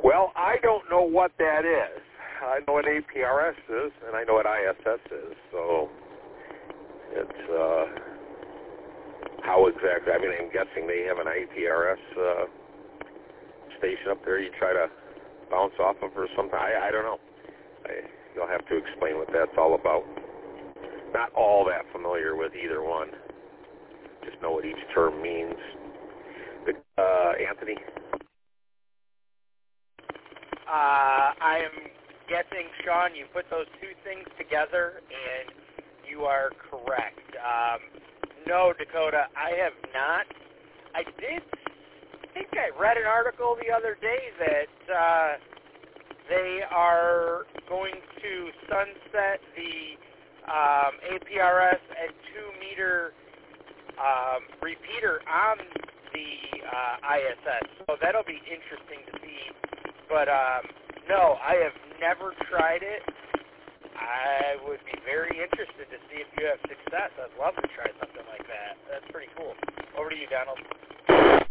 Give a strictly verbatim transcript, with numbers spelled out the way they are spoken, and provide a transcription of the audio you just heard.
Well, I don't know what that is. I know what A P R S is, and I know what I S S is, so it's, uh, how exactly, I mean, I'm guessing they have an A P R S uh, station up there you try to bounce off of or something. I, I don't know. I, you'll have to explain what that's all about. Not all that familiar with either one. Just know what each term means. But, uh, Anthony? Uh, I am guessing, Sean, you put those two things together, and you are correct. Um, no, Dakota, I have not. I did think I read an article the other day that uh, they are going to sunset the um, A P R S and two-meter um, repeater on the uh, I S S. So that'll be interesting to see. But, um, no, I have never tried it. I would be very interested to see if you have success. I'd love to try something like that. That's pretty cool. Over to you, Donald.